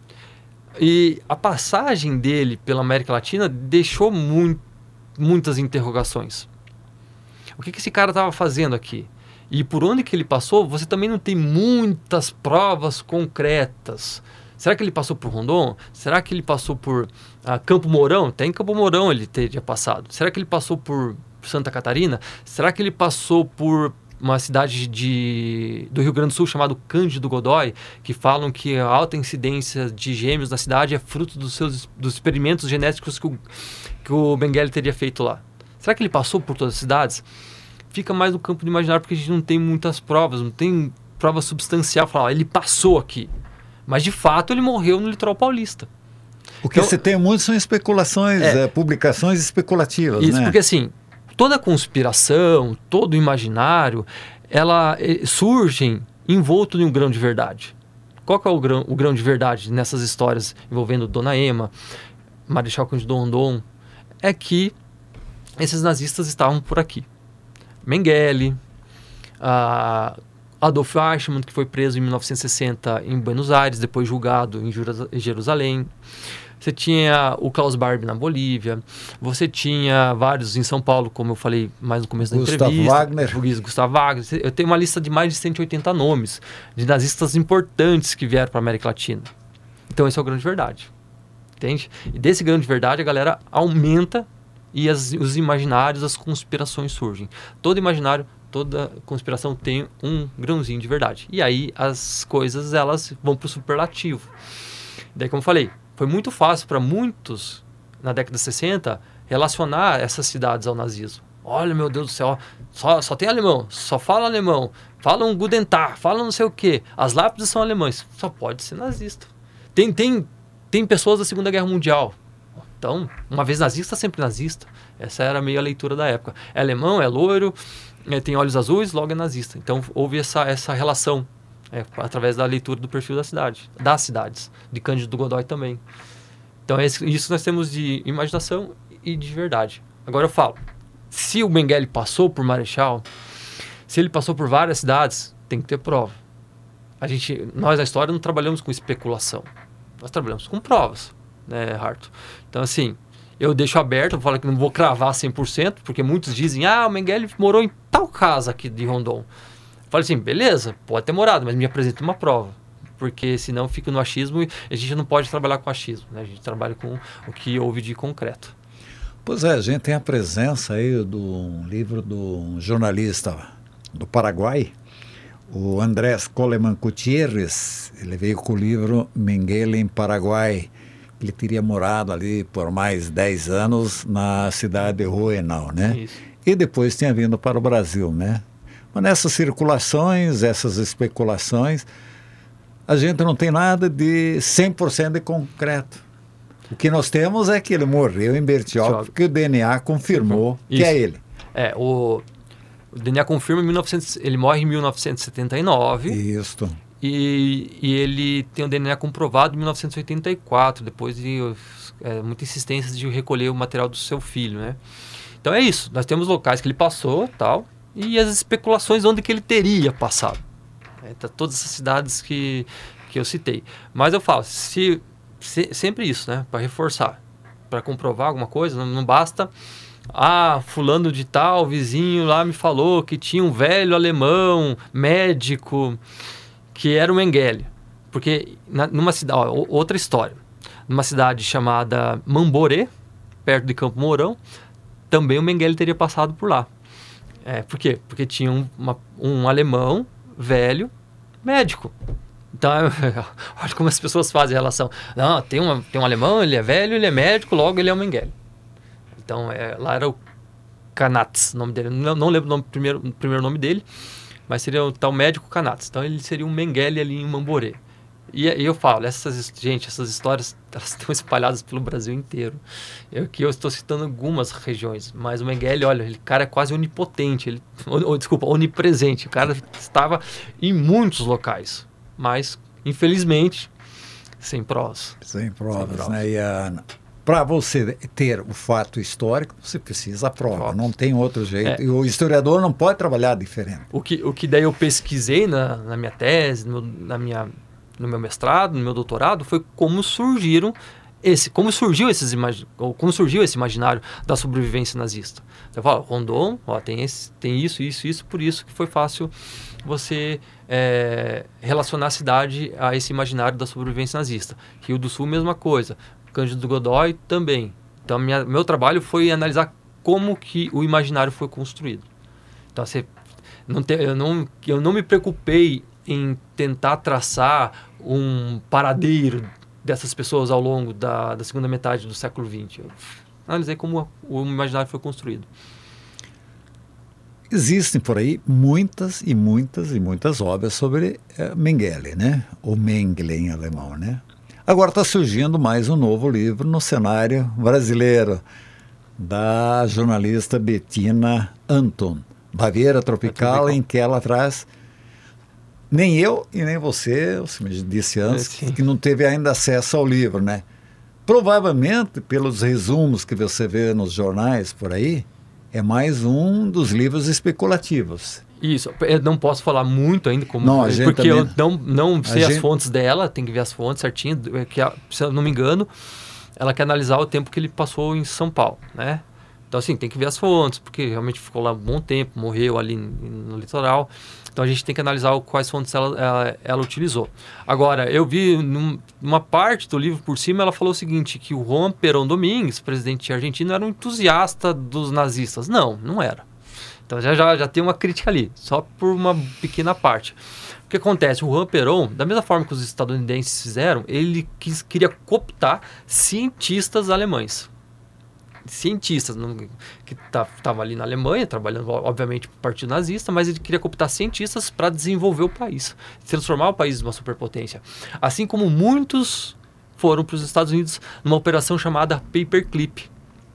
E a passagem dele pela América Latina deixou muito muitas interrogações. O que, que esse cara estava fazendo aqui? E por onde que ele passou, você também não tem muitas provas concretas. Será que ele passou por Rondon? Será que ele passou por ah, Campo Mourão? Até em Campo Mourão ele teria passado. Será que ele passou por Santa Catarina? Será que ele passou por uma cidade de, do Rio Grande do Sul chamado Cândido Godói, que falam que a alta incidência de gêmeos na cidade é fruto dos seus dos experimentos genéticos que o, que o Mengele teria feito lá? Será que ele passou por todas as cidades? Fica mais no campo de imaginário porque a gente não tem muitas provas, não tem prova substancial para falar, ele passou aqui. Mas de fato ele morreu no litoral paulista. O que então, você tem muito são especulações, é, é, publicações especulativas, isso, né? Porque assim, toda conspiração, todo o imaginário, ela eh, surgem envolto em um grão de verdade. Qual que é o grão, o grão de verdade nessas histórias envolvendo Dona Ema, Marechal Cândido Rondon? É que esses nazistas estavam por aqui. Mengele, uh, Adolf Eichmann, que foi preso em mil novecentos e sessenta em Buenos Aires, depois julgado em Jerusalém. Você tinha o Klaus Barbie na Bolívia, você tinha vários em São Paulo, como eu falei mais no começo da Gustav entrevista. Wagner. O Gustav Wagner. Eu tenho uma lista de mais de cento e oitenta nomes de nazistas importantes que vieram para a América Latina. Então esse é o grão de verdade. Entende? E desse grão de verdade a galera aumenta e as, os imaginários, as conspirações surgem. Todo imaginário, toda conspiração tem um grãozinho de verdade. E aí as coisas elas vão para o superlativo. Daí, como eu falei, foi muito fácil para muitos, na década de sessenta, relacionar essas cidades ao nazismo. Olha, meu Deus do céu, só, só tem alemão, só fala alemão, falam Guten Tag, falam não sei o quê. As lápides são alemães, só pode ser nazista. Tem, tem, tem pessoas da Segunda Guerra Mundial. Então, uma vez nazista, sempre nazista. Essa era meio a leitura da época. É alemão, é loiro, é, tem olhos azuis, logo é nazista. Então, houve essa, essa relação. É, através da leitura do perfil da cidade, das cidades, de Cândido Godói também. Então, esse, isso nós temos de imaginação e de verdade. Agora eu falo, se o Mengele passou por Marechal, se ele passou por várias cidades, tem que ter prova. A gente, nós, na história, não trabalhamos com especulação. Nós trabalhamos com provas, né, Harto? Então, assim, eu deixo aberto, eu falo que não vou cravar cem por cento, porque muitos dizem, ah, o Mengele morou em tal casa aqui de Rondon. Falei assim, beleza, pode ter morado, mas me apresenta uma prova. Porque senão fica no achismo e a gente não pode trabalhar com achismo, né? A gente trabalha com o que houve de concreto. Pois é, a gente tem a presença aí do um livro do um jornalista do Paraguai, o Andrés Coleman Gutierrez. Ele veio com o livro Mengele em Paraguai. Ele teria morado ali por mais dez anos na cidade de Juvenal, né? Isso. E depois tinha vindo para o Brasil, né? Mas nessas circulações, essas especulações, a gente não tem nada de cem por cento de concreto. O que nós temos é que ele morreu em Bertioga, porque o D N A confirmou Isso. que é ele. É, o, o D N A confirma em mil e novecentos, ele morre em mil novecentos e setenta e nove. Isso. E, e ele tem o D N A comprovado em mil novecentos e oitenta e quatro, depois de é, muita insistência de recolher o material do seu filho, né? Então é isso, nós temos locais que ele passou, tal, e as especulações onde que ele teria passado. É, tá, todas essas cidades que, que eu citei. Mas eu falo, se, se, sempre isso, né? Para reforçar, para comprovar alguma coisa, não, não basta... Ah, fulano de tal, vizinho lá me falou que tinha um velho alemão, médico, que era o Mengele. Porque na, numa cidade... Ó, outra história. Numa cidade chamada Mamborê, perto de Campo Mourão, também o Mengele teria passado por lá. É, por quê? Porque tinha um, uma, um alemão velho médico. Então, olha como as pessoas fazem a relação. Não, tem, uma, tem um alemão, ele é velho, ele é médico, logo ele é o Mengele. Então, é, lá era o Kanatz, o nome dele. Não, não lembro o, nome, primeiro, o primeiro nome dele, mas seria o tal médico Kanatz. Então, ele seria um Mengele ali em Mamborê. E, e eu falo, essas, gente, essas histórias elas estão espalhadas pelo Brasil inteiro. Eu que eu estou citando algumas regiões, mas o Mengele, olha, ele cara é quase onipotente, ele, ou, ou, desculpa, onipresente. O cara estava em muitos locais, mas infelizmente sem provas. Sem provas, sem provas. Né? E a para você ter o fato histórico, você precisa prova, prova. Não tem outro jeito. É. E o historiador não pode trabalhar diferente. O que, o que daí eu pesquisei na, na minha tese, no, na minha, no meu mestrado, no meu doutorado, foi como surgiram esse, como surgiu esses imagi- como surgiu esse imaginário da sobrevivência nazista. Eu falo, Rondon, ó, tem, esse, tem isso, isso, isso, por isso que foi fácil você é, relacionar a cidade a esse imaginário da sobrevivência nazista. Rio do Sul, mesma coisa. Cândido Godoy também. Então, minha, meu trabalho foi analisar como que o imaginário foi construído. Então, você, não te, eu, não, eu não me preocupei em tentar traçar um paradeiro dessas pessoas ao longo da, da segunda metade do século vinte. Eu analisei como o imaginário foi construído. Existem por aí muitas e muitas e muitas obras sobre uh, Mengele, né? Ou Mengele em alemão, né? Agora está surgindo mais um novo livro no cenário brasileiro, da jornalista Bettina Anton, Baviera Tropical, Tropical, em que ela traz... Nem eu e nem você, você me disse antes, é, que não teve ainda acesso ao livro, né? Provavelmente, pelos resumos que você vê nos jornais por aí, é mais um dos livros especulativos. Isso, eu não posso falar muito ainda, como não, foi, porque eu não, não sei as gente... fontes dela, tem que ver as fontes certinho, que, se eu não me engano, ela quer analisar o tempo que ele passou em São Paulo, né? Então, assim, tem que ver as fontes, porque realmente ficou lá um bom tempo, morreu ali no litoral, então a gente tem que analisar quais fontes ela, ela, ela utilizou. Agora, eu vi num, numa parte do livro por cima, ela falou o seguinte, que o Juan Perón Domingues, presidente argentino, era um entusiasta dos nazistas. Não, não era. Então já, já, já tem uma crítica ali, só por uma pequena parte. O que acontece? O Juan Perón, da mesma forma que os estadunidenses fizeram, ele quis, queria cooptar cientistas alemães. Cientistas não, que estavam ali na Alemanha, trabalhando, obviamente, para o Partido Nazista, mas ele queria cooptar cientistas para desenvolver o país, transformar o país numa superpotência. Assim como muitos foram para os Estados Unidos numa operação chamada Paperclip.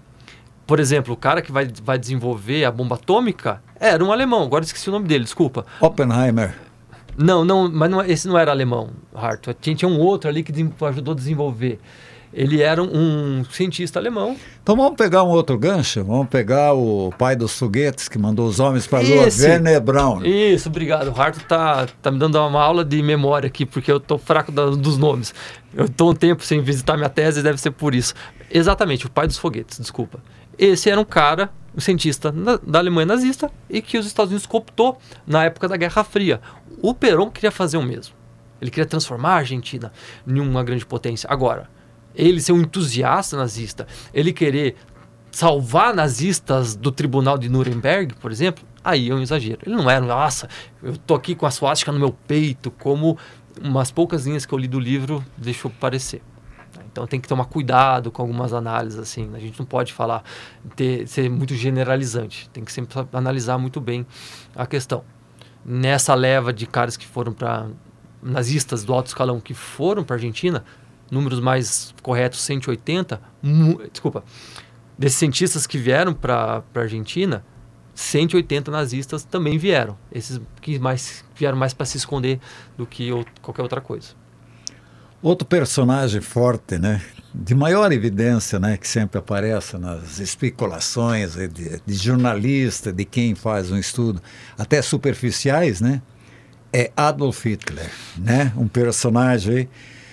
Por exemplo, o cara que vai, vai desenvolver a bomba atômica era um alemão. Agora esqueci o nome dele, desculpa. Oppenheimer. Não, não, mas não, esse não era alemão, Hart. Tinha, tinha um outro ali que ajudou a desenvolver. Ele era um, um cientista alemão. Então vamos pegar um outro gancho. Vamos pegar o pai dos foguetes que mandou os homens para a Lua, Werner Braun. Isso, obrigado. O Hart tá, tá me dando uma aula de memória aqui, porque eu tô fraco da, dos nomes. Eu tô um tempo sem visitar minha tese, deve ser por isso. Exatamente, o pai dos foguetes, desculpa. Esse era um cara, um cientista na, da Alemanha nazista e que os Estados Unidos cooptou na época da Guerra Fria. O Perón queria fazer o mesmo. Ele queria transformar a Argentina em uma grande potência. Agora, ele ser um entusiasta nazista, ele querer salvar nazistas do tribunal de Nuremberg, por exemplo, aí é um exagero. Ele não era, nossa, eu tô aqui com a suástica no meu peito, como umas poucas linhas que eu li do livro deixou parecer. Então tem que tomar cuidado com algumas análises, assim. A gente não pode falar, ter, ser muito generalizante. Tem que sempre analisar muito bem a questão. Nessa leva de caras que foram para nazistas do alto escalão que foram para a Argentina, números mais corretos, cento e oitenta, mu, desculpa, desses cientistas que vieram para a Argentina, cento e oitenta nazistas também vieram. Esses que mais, vieram mais para se esconder do que ou, qualquer outra coisa. Outro personagem forte, né, de maior evidência, né, que sempre aparece nas especulações de, de jornalista, de quem faz um estudo, até superficiais, né, é Adolf Hitler, né, um personagem.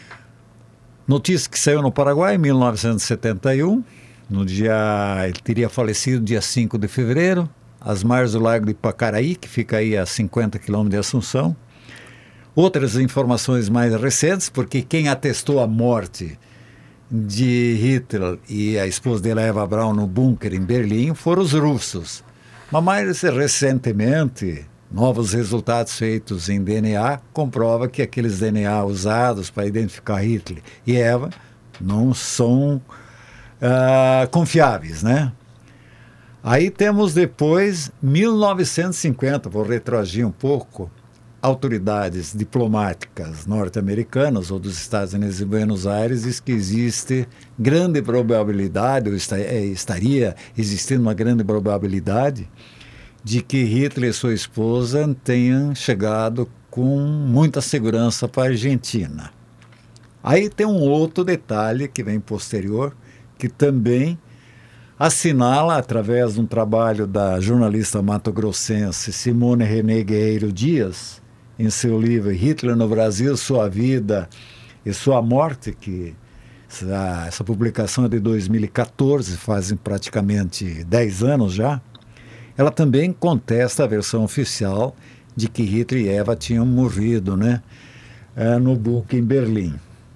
Notícia que saiu no Paraguai em mil novecentos e setenta e um, no dia, ele teria falecido dia cinco de fevereiro, às margens do Lago de Pacaraí, que fica aí a cinquenta quilômetros de Assunção. Outras informações mais recentes, porque quem atestou a morte de Hitler e a esposa dele, Eva Braun, no bunker em Berlim, foram os russos. Mas mais recentemente, novos resultados feitos em D N A comprovam que aqueles D N A usados para identificar Hitler e Eva não são uh, confiáveis, né? Aí temos depois, mil novecentos e cinquenta, vou retroagir um pouco, autoridades diplomáticas norte-americanas ou dos Estados Unidos e Buenos Aires diz que existe grande probabilidade, ou está, é, estaria existindo uma grande probabilidade de que Hitler e sua esposa tenham chegado com muita segurança para a Argentina. Aí tem um outro detalhe que vem posterior, que também assinala, através de um trabalho da jornalista mato-grossense Simone René Guerreiro Dias, em seu livro Hitler no Brasil, Sua Vida e Sua Morte, que essa, essa publicação é de dois mil e catorze, fazem praticamente dez anos já, ela também contesta a versão oficial de que Hitler e Eva tinham morrido, né, no bunker em Berlim.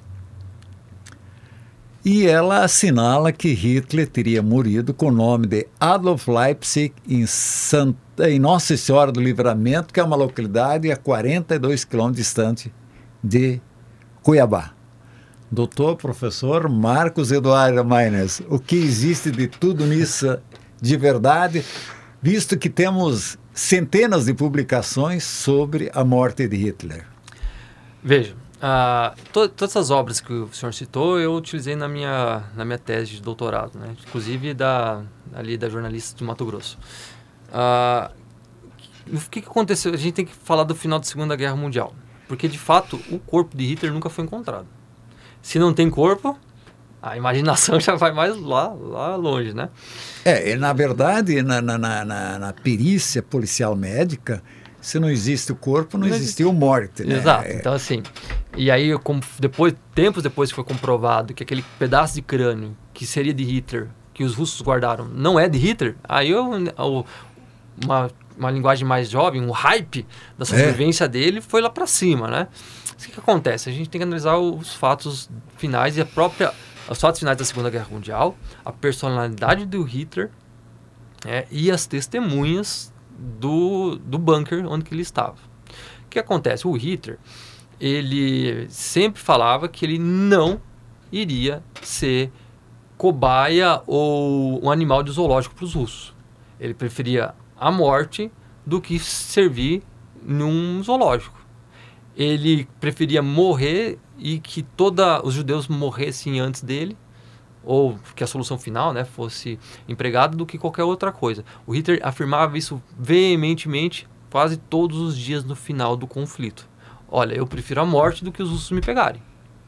E ela assinala que Hitler teria morrido com o nome de Adolf Leipzig em, Santa, em Nossa Senhora do Livramento, que é uma localidade a quarenta e dois quilômetros distante de Cuiabá. Doutor, professor Marcos Eduardo Meiners, o que existe de tudo nisso de verdade, visto que temos centenas de publicações sobre a morte de Hitler? Veja, Uh, to, todas essas obras que o senhor citou, eu utilizei na minha, na minha tese de doutorado, né? Inclusive da, ali da jornalista de Mato Grosso. Uh, o que, que aconteceu? A gente tem que falar do final da Segunda Guerra Mundial, porque, de fato, o corpo de Hitler nunca foi encontrado. Se não tem corpo, a imaginação já vai mais lá, lá longe, né? É, na verdade, na, na, na, na perícia policial médica, se não existe o corpo, não, não existiu existe. morte, né? Exato. É. Então, assim, e aí, como depois, tempos depois que foi comprovado que aquele pedaço de crânio que seria de Hitler, que os russos guardaram, não é de Hitler, aí eu, eu, uma, uma linguagem mais jovem, um hype da sobrevivência é. dele foi lá para cima, né? O que, que acontece? A gente tem que analisar os fatos finais e a própria, os fatos finais da Segunda Guerra Mundial, a personalidade do Hitler, é, e as testemunhas do, do bunker onde que ele estava. O que acontece? O Hitler, ele sempre falava que ele não iria ser cobaia ou um animal de zoológico para os russos. Ele preferia a morte do que servir num zoológico. Ele preferia morrer e que todos os judeus morressem antes dele, ou que a solução final, né, fosse empregada, do que qualquer outra coisa. O Hitler afirmava isso veementemente quase todos os dias no final do conflito. Olha, eu prefiro a morte do que os russos me pegarem.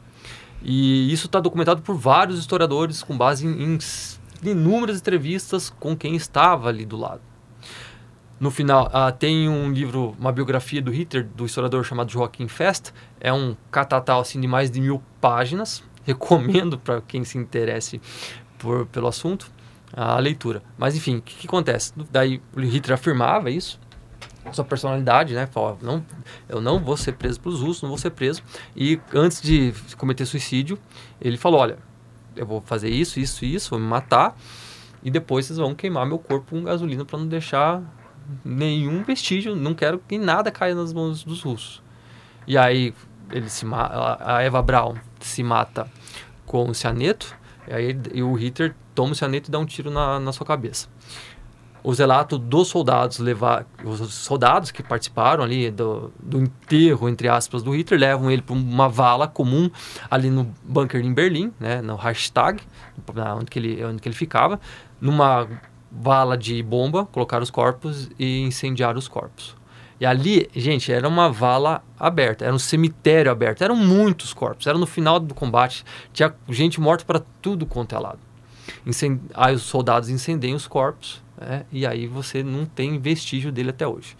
E isso está documentado por vários historiadores com base em, em inúmeras entrevistas com quem estava ali do lado. No final, uh, tem um livro, uma biografia do Hitler, do historiador chamado Joachim Fest. É um catatal assim, de mais de mil páginas. Recomendo para quem se interesse por, pelo assunto a leitura. Mas enfim, o que, que acontece? Daí o Hitler afirmava isso, sua personalidade, né? Falava, não, eu não vou ser preso pelos russos, não vou ser preso. E antes de cometer suicídio, ele falou, olha, eu vou fazer isso, isso e isso, vou me matar, e depois vocês vão queimar meu corpo com gasolina para não deixar nenhum vestígio, não quero que nada caia nas mãos dos russos. E aí ele se ma- a Eva Braun se mata com o cianeto, e aí e o Hitler toma o cianeto e dá um tiro na, na sua cabeça. Os relatos dos soldados, levar, os soldados que participaram ali do, do enterro, entre aspas, do Hitler, levam ele para uma vala comum ali no bunker em Berlim, né, no Reichstag, onde que ele, onde que ele ficava, numa vala de bomba, colocaram os corpos e incendiaram os corpos. E ali, gente, era uma vala aberta, era um cemitério aberto, eram muitos corpos, era no final do combate, tinha gente morta para tudo quanto é lado. Incend... Aí os soldados incendeiam os corpos, né, e aí você não tem vestígio dele até hoje.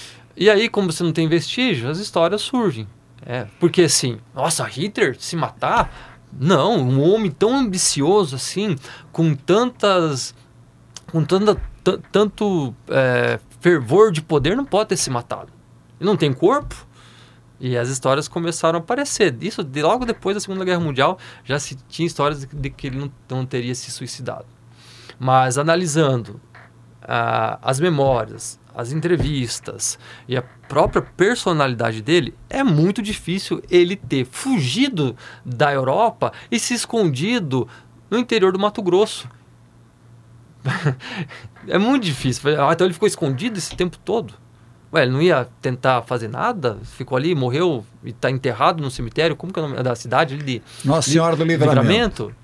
E aí, como você não tem vestígio, as histórias surgem. É, porque assim, nossa, Hitler se matar? Não, um homem tão ambicioso assim, com tantas... com tanta, t- tanto é, fervor de poder, não pode ter se matado. Ele não tem corpo? E as histórias começaram a aparecer. Isso, de, logo depois da Segunda Guerra Mundial, já se tinha histórias de, de que ele não, não teria se suicidado. Mas analisando ah, as memórias, as entrevistas e a própria personalidade dele, é muito difícil ele ter fugido da Europa e se escondido no interior do Mato Grosso. É muito difícil. Ah, então ele ficou escondido esse tempo todo? Ué, ele não ia tentar fazer nada? Ficou ali, morreu e está enterrado no cemitério? Como que é o nome da cidade? De, Nossa Senhora do Livramento. Livramento.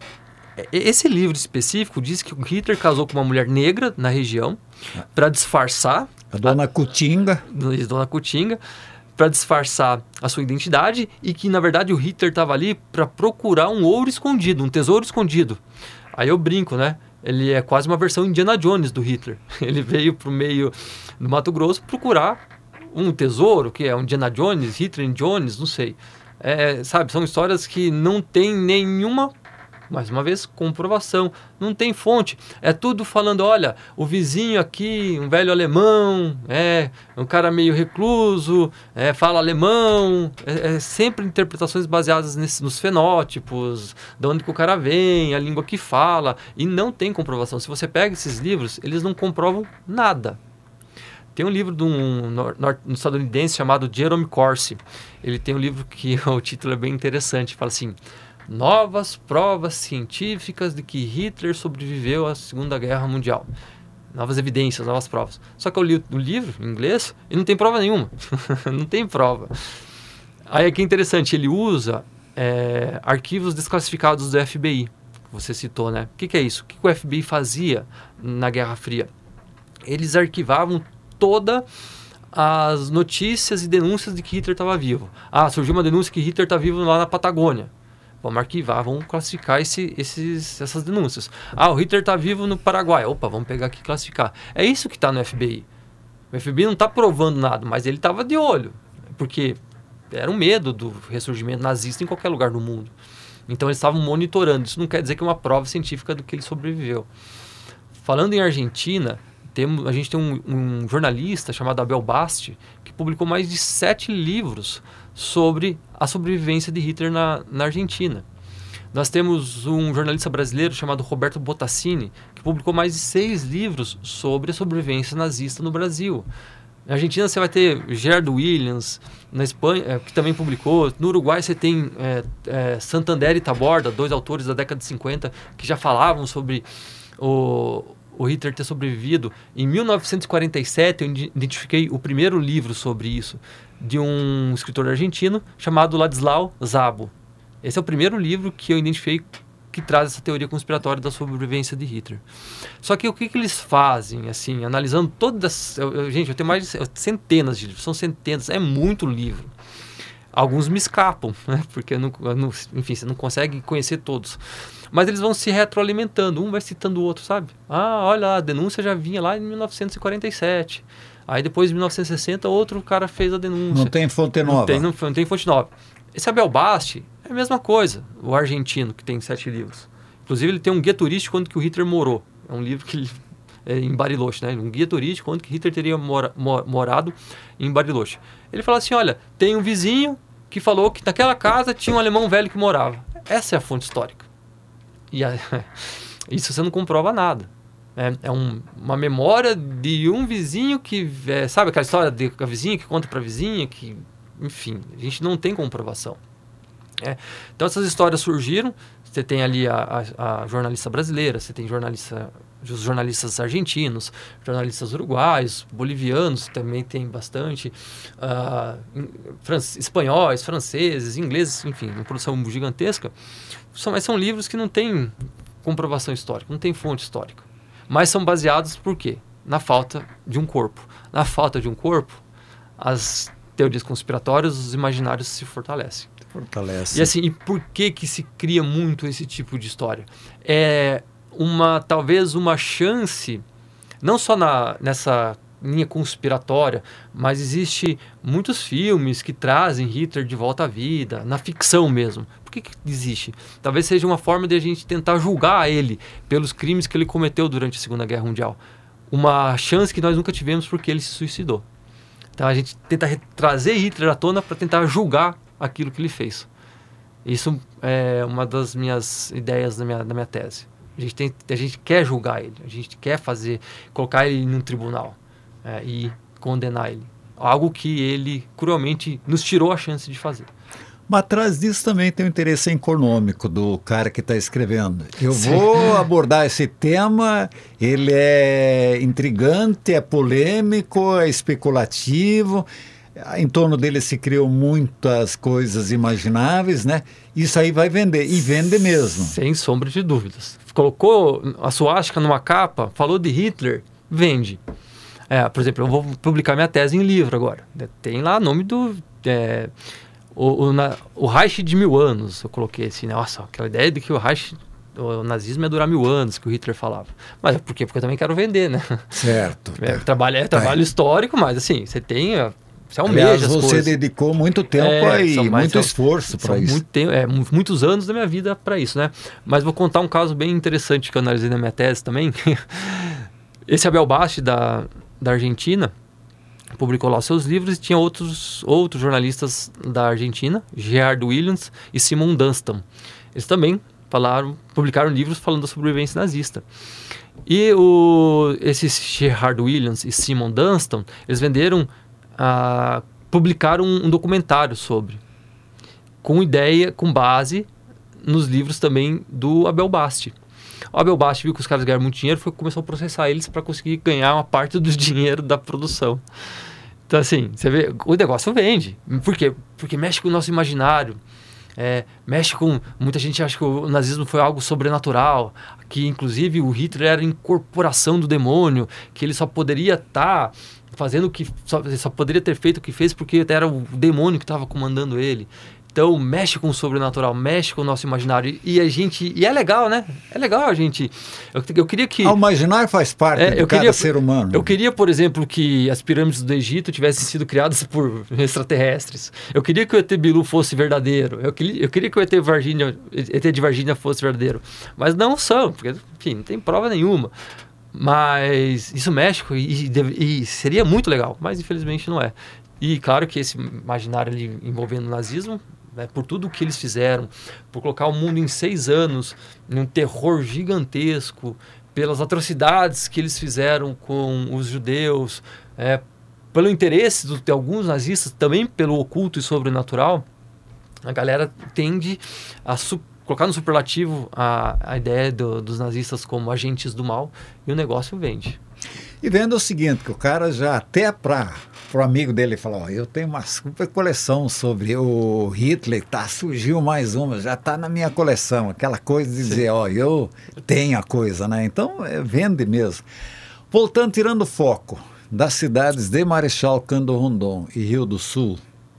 Esse livro específico diz que o Hitler casou com uma mulher negra na região para disfarçar... A Dona a, Cutinga. Dona Cutinga, para disfarçar a sua identidade e que, na verdade, o Hitler estava ali para procurar um ouro escondido, um tesouro escondido. Aí eu brinco, né? Ele é quase uma versão Indiana Jones do Hitler. Ele veio para o meio do Mato Grosso procurar um tesouro, que é um Indiana Jones, Hitler Jones, não sei. É, sabe, são histórias que não tem nenhuma... Mais uma vez, comprovação. Não tem fonte. É tudo falando, olha, o vizinho aqui, um velho alemão, é um cara meio recluso, é, fala alemão. É, é sempre interpretações baseadas nesse, nos fenótipos, de onde que o cara vem, a língua que fala. E não tem comprovação. Se você pega esses livros, eles não comprovam nada. Tem um livro de um, nor- nor- um estadunidense chamado Jerome Corsi. Ele tem um livro que o título é bem interessante. Fala assim... Novas provas científicas de que Hitler sobreviveu à Segunda Guerra Mundial. Novas evidências, novas provas. Só que eu li o livro em inglês e não tem prova nenhuma. Não tem prova. Aí é que é interessante, ele usa é, arquivos desclassificados do F B I, que você citou, né? O que, que é isso? O que, que o F B I fazia na Guerra Fria? Eles arquivavam toda... as notícias e denúncias de que Hitler estava vivo. Ah, surgiu uma denúncia que Hitler está vivo lá na Patagônia. Vamos arquivar, vamos classificar esse, esses, essas denúncias. Ah, o Hitler está vivo no Paraguai. Opa, vamos pegar aqui e classificar. É isso que está no F B I. O F B I não está provando nada, mas ele estava de olho. Porque era um medo do ressurgimento nazista em qualquer lugar do mundo. Então eles estavam monitorando. Isso não quer dizer que é uma prova científica do que ele sobreviveu. Falando em Argentina, tem, a gente tem um, um jornalista chamado Abel Basti, que publicou mais de sete livros sobre a sobrevivência de Hitler na, na Argentina. Nós temos um jornalista brasileiro chamado Roberto Botassini, que publicou mais de seis livros sobre a sobrevivência nazista no Brasil. Na Argentina você vai ter Gerardo Williams, na Espanha, é, que também publicou. No Uruguai você tem é, é, Santander e Taborda, dois autores da década de cinquenta, que já falavam sobre o... o Hitler ter sobrevivido. Em mil novecentos e quarenta e sete, eu identifiquei o primeiro livro sobre isso, de um escritor argentino chamado Ladislau Szabo. Esse é o primeiro livro que eu identifiquei que traz essa teoria conspiratória da sobrevivência de Hitler. Só que o que, que eles fazem, assim, analisando todas... Eu, eu, gente, eu tenho mais de centenas de livros, são centenas, é muito livro. Alguns me escapam, né? Porque, eu não, eu não, enfim, você não consegue conhecer todos. Mas eles vão se retroalimentando, um vai citando o outro, sabe? Ah, olha, a denúncia já vinha lá em mil novecentos e quarenta e sete. Aí depois, em mil novecentos e sessenta, outro cara fez a denúncia. Não tem fonte nova. Não tem, não, não tem fonte nova. Esse Abel Basti é a mesma coisa, o argentino, que tem sete livros. Inclusive, ele tem um guia turístico onde que o Hitler morou. É um livro que ele... É em Bariloche, né? Um guia turístico onde que Hitler teria mora, morado em Bariloche. Ele fala assim, olha, tem um vizinho que falou que naquela casa tinha um alemão velho que morava. Essa é a fonte histórica. E a, isso você não comprova nada. É, é um, uma memória de um vizinho que... É, sabe aquela história de a vizinha que conta para a vizinha? Que, enfim, a gente não tem comprovação. É, então essas histórias surgiram. Você tem ali a, a, a jornalista brasileira, você tem jornalista, os jornalistas argentinos, jornalistas uruguaios, bolivianos, também tem bastante, uh, fran- espanhóis, franceses, ingleses, enfim, uma produção gigantesca. São, mas são livros que não têm comprovação histórica, não tem fonte histórica. Mas são baseados por quê? Na falta de um corpo. Na falta de um corpo, as teorias conspiratórias, os imaginários se fortalecem. Fortalece. E assim, e por que que se cria muito esse tipo de história? É uma, talvez uma chance, não só na, nessa linha conspiratória, mas existe muitos filmes que trazem Hitler de volta à vida, na ficção mesmo. Por que que existe? Talvez seja uma forma de a gente tentar julgar ele pelos crimes que ele cometeu durante a Segunda Guerra Mundial. Uma chance que nós nunca tivemos porque ele se suicidou. Então a gente tenta trazer Hitler à tona para tentar julgar aquilo que ele fez. Isso é uma das minhas ideias da minha, da minha tese. A gente, tem, a gente quer julgar ele, a gente quer fazer, colocar ele num tribunal é, e condenar ele. Algo que ele cruelmente nos tirou a chance de fazer. Mas atrás disso também tem o interesse econômico do cara que está escrevendo. Eu Sim. vou abordar esse tema, ele é intrigante, é polêmico, é especulativo, em torno dele se criam muitas coisas imagináveis, né? Isso aí vai vender, e vende mesmo. Sem sombra de dúvidas. Colocou a suástica numa capa, falou de Hitler, vende. É, por exemplo, eu vou publicar minha tese em livro agora. Tem lá o nome do... É, O, o, na, o Reich de mil anos, eu coloquei assim, nossa, aquela ideia de que o Reich, o nazismo ia durar mil anos, que o Hitler falava. Mas por quê? Porque eu também quero vender, né? Certo. É, trabalho, é trabalho é. histórico, mas assim, você tem, você almeja Aliás, as você coisas. dedicou muito tempo é, e são, muito são, esforço para isso. Muito tempo, é, muitos anos da minha vida para isso, né? Mas vou contar um caso bem interessante que eu analisei na minha tese também. Esse Abel Basti, da, da Argentina, publicou lá seus livros e tinha outros, outros jornalistas da Argentina, Gerard Williams e Simon Dunstan. Eles também falaram, publicaram livros falando da sobrevivência nazista. E o, esses Gerard Williams e Simon Dunstan, eles venderam, ah, publicaram um, um documentário sobre, com ideia, com base nos livros também do Abel Basti. O Abel Basti viu que os caras ganharam muito dinheiro e começou a processar eles para conseguir ganhar uma parte do dinheiro da produção. Então, assim, você vê, o negócio vende. Por quê? Porque mexe com o nosso imaginário. É, mexe com... Muita gente acha que o nazismo foi algo sobrenatural, que inclusive o Hitler era incorporação do demônio, que ele só poderia estar tá fazendo o que... Só, só poderia ter feito o que fez porque era o demônio que estava comandando ele. Então, mexe com o sobrenatural, mexe com o nosso imaginário. E a gente... E é legal, né? É legal a gente... Eu, eu queria que... O imaginário faz parte é, de eu cada queria, ser humano. Eu queria, por exemplo, que as pirâmides do Egito tivessem sido criadas por extraterrestres. Eu queria que o E T Bilu fosse verdadeiro. Eu queria, eu queria que o E T, Varginha, E T de Varginha fosse verdadeiro. Mas não são, porque, enfim, não tem prova nenhuma. Mas isso mexe e, e, e seria muito legal, mas infelizmente não é. E claro que esse imaginário ali envolvendo o nazismo... Né, por tudo o que eles fizeram, por colocar o mundo em seis anos num terror gigantesco, pelas atrocidades que eles fizeram com os judeus, é, pelo interesse do, de alguns nazistas, também pelo oculto e sobrenatural, a galera tende a su- colocar no superlativo a, a ideia do, dos nazistas como agentes do mal, e o negócio vende. E vendo o seguinte, que o cara já até para o amigo dele falou, ó, eu tenho uma super coleção sobre o Hitler, tá, surgiu mais uma, já está na minha coleção, aquela coisa de dizer, Sim. ó, eu tenho a coisa, né? Então, é, vende mesmo. Voltando, tirando o foco das cidades de Marechal Cândido Rondon e Rio do Sul,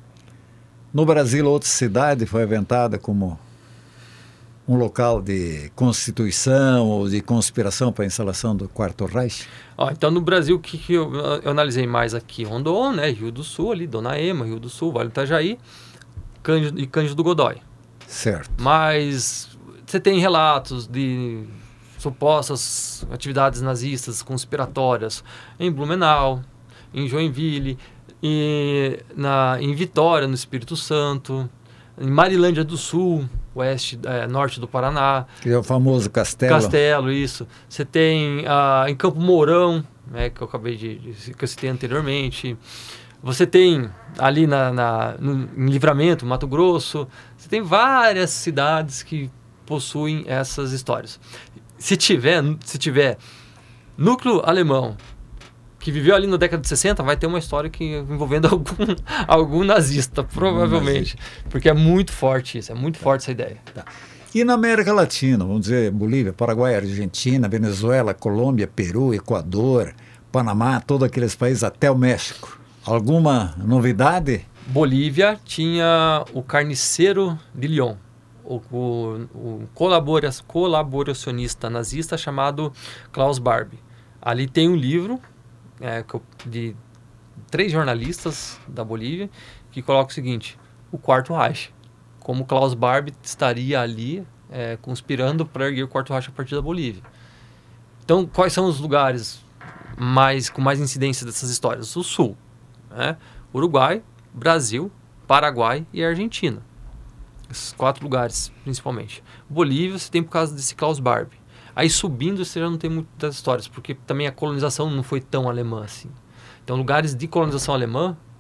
no Brasil, outra cidade foi aventada como um local de constituição ou de conspiração para a instalação do Quarto Reich? Ó, então, no Brasil, o que, que eu, eu analisei mais aqui? Rondon, né, Rio do Sul, ali, Dona Ema, Rio do Sul, Vale do Itajaí, Cândido, e Cândido Godói. Certo. Mas você tem relatos de supostas atividades nazistas conspiratórias em Blumenau, em Joinville, e na, em Vitória, no Espírito Santo, em Marilândia do Sul, oeste, é, norte do Paraná. Que é o famoso Castelo. Castelo, isso. Você tem ah, em Campo Mourão, né, que eu acabei de, de... que eu citei anteriormente. Você tem ali na, na, no, em Livramento, Mato Grosso. Você tem várias cidades que possuem essas histórias. Se tiver, se tiver núcleo alemão que viveu ali na década de sessenta, vai ter uma história que, envolvendo algum, algum nazista, provavelmente. Nazista. Porque é muito forte isso, é muito tá. forte essa ideia. Tá. E na América Latina, vamos dizer, Bolívia, Paraguai, Argentina, Venezuela, Colômbia, Peru, Equador, Panamá, todos aqueles países, até o México. Alguma novidade? Bolívia tinha o Carniceiro de Lyon, o, o, o colabora, colaboracionista nazista chamado Klaus Barbie. Ali tem um livro É, de três jornalistas da Bolívia que colocam o seguinte: o Quarto Reich, como Klaus Barbie estaria ali é, conspirando para erguer o Quarto Reich a partir da Bolívia. Então, quais são os lugares mais, com mais incidência dessas histórias? O Sul, né? Uruguai, Brasil, Paraguai e Argentina. Esses quatro lugares, principalmente. Bolívia, você tem por causa desse Klaus Barbie. Aí subindo você já não tem muitas histórias, porque também a colonização não foi tão alemã assim. Então lugares de colonização alemã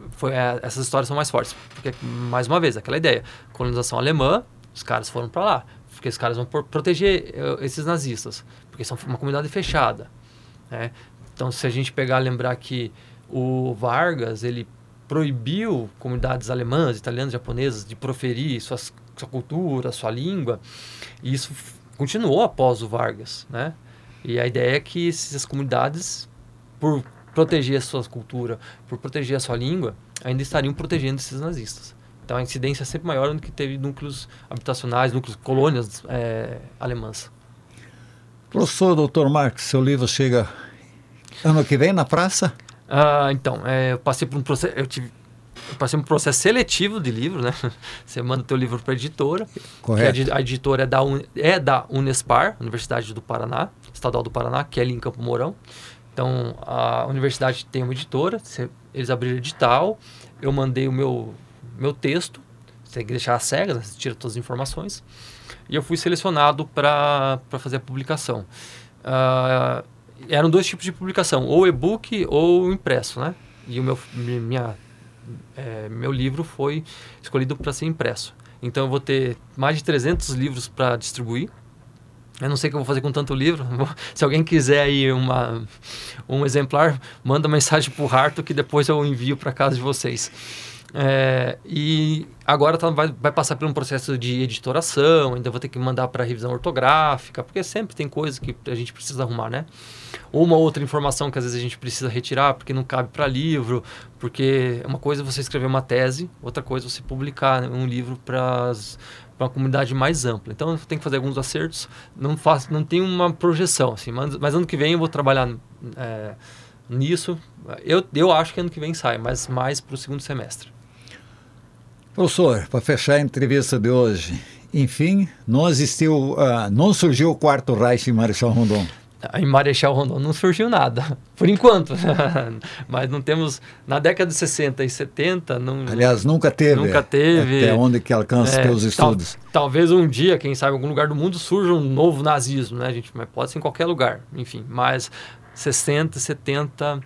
foi, é, essas histórias são mais fortes. Porque, mais uma vez, aquela ideia. Colonização alemã, os caras foram para lá. Porque os caras vão por, proteger uh, esses nazistas. Porque são uma comunidade fechada. Né? Então, se a gente pegar, lembrar que o Vargas, ele proibiu comunidades alemãs, italianas, japonesas de proferir suas, sua cultura, sua língua. E isso continuou após o Vargas, né? E a ideia é que essas comunidades, por proteger a sua cultura, por proteger a sua língua, ainda estariam protegendo esses nazistas. Então a incidência é sempre maior do que teve núcleos habitacionais, núcleos, colônias é, alemãs. Professor doutor Marcos, seu livro chega ano que vem na praça? Ah, então, é, eu passei por um processo, eu tive, eu passei por um processo seletivo de livro, né? Você manda teu livro para a editora. Correto. Que a, a editora é da, Un, é da Unespar, Universidade do Paraná, Estadual do Paraná, que é ali em Campo Mourão. Então, a universidade tem uma editora, você, eles abriram edital, eu mandei o meu, meu texto, você tem que deixar as cegas, né? Você tira todas as informações, e eu fui selecionado para fazer a publicação. Uh, eram dois tipos de publicação, ou e-book ou impresso, né? E o meu, minha, é, meu livro foi escolhido para ser impresso. Então eu vou ter mais de trezentos livros para distribuir. Eu não sei o que eu vou fazer com tanto livro. Se alguém quiser aí uma, um exemplar, manda mensagem para o Harto que depois eu envio para casa de vocês. É, e agora tá, vai, vai passar por um processo de editoração, ainda vou ter que mandar para revisão ortográfica, porque sempre tem coisa que a gente precisa arrumar, né? Ou uma outra informação que às vezes a gente precisa retirar porque não cabe para livro, porque uma coisa é você escrever uma tese, outra coisa é você publicar, né, um livro para uma comunidade mais ampla. Então eu tenho que fazer alguns acertos, não, faço, não tenho uma projeção, assim, mas, mas ano que vem eu vou trabalhar é, nisso. Eu, eu acho que ano que vem sai, mas mais para o segundo semestre. Professor, para fechar a entrevista de hoje, enfim, não existiu, uh, não surgiu o quarto Reich em Marechal Rondon. Em Marechal Rondon não surgiu nada, por enquanto. Mas não temos, na década de sessenta e setenta... Não, aliás, nunca teve. Nunca teve. Até onde que alcança é, os estudos. Tal, talvez um dia, quem sabe, em algum lugar do mundo surja um novo nazismo, né, gente? Mas pode ser em qualquer lugar, enfim. Mas sessenta, setenta,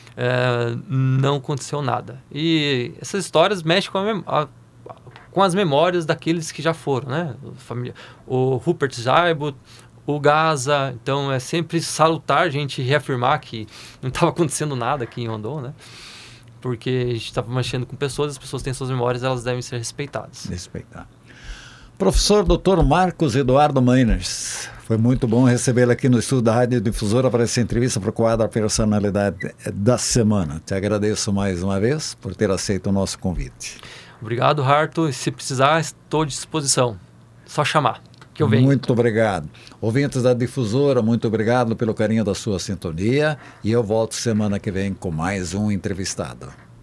é, não aconteceu nada. E essas histórias mexem com a, a com as memórias daqueles que já foram, né? Família, o Rupert Zybut, o Gaza. Então é sempre salutar a gente reafirmar que não estava acontecendo nada aqui em Rondon, né? Porque a gente estava mexendo com pessoas, as pessoas têm suas memórias, elas devem ser respeitadas. Respeitar. Professor doutor Marcos Eduardo Meiners, foi muito bom recebê-lo aqui no estúdio da Rádio Difusora para essa entrevista para o quadro Personalidade da Semana. Te agradeço mais uma vez por ter aceito o nosso convite. Obrigado, Harto. Se precisar, estou à disposição. Só chamar, que eu venho. Muito obrigado. Ouvintes da Difusora, muito obrigado pelo carinho da sua sintonia. E eu volto semana que vem com mais um entrevistado.